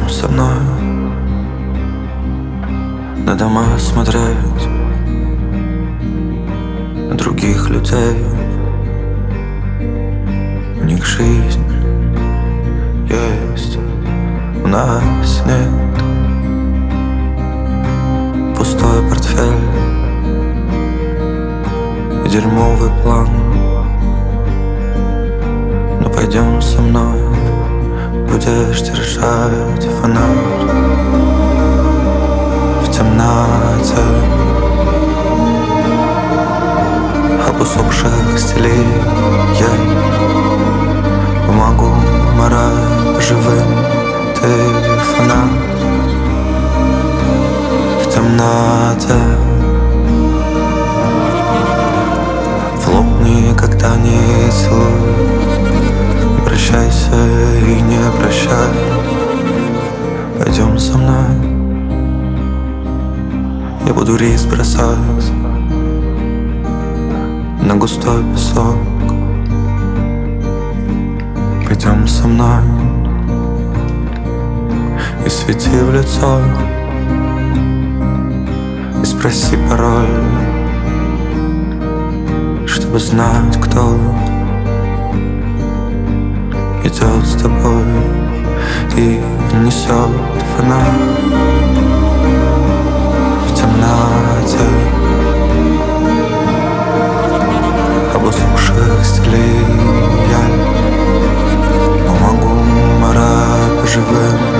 Пойдем со мной на дома смотреть, на других людей. У них жизнь есть, у нас нет. Пустой портфель и дерьмовый план. Но пойдем со мной, будешь держать фонарь в темноте об усопших стилей. Я помогу морать живым. Ты фонарь в темноте. В лоб никогда не целуй, не прощайся и не прощай. Пойдем со мной, я буду рис бросать на густой песок. Пойдем со мной и свети в лицо, и спроси пароль, чтобы знать, кто идет с тобой и несет фонарь в темноте об усопших стилей. Я помогу морать живым.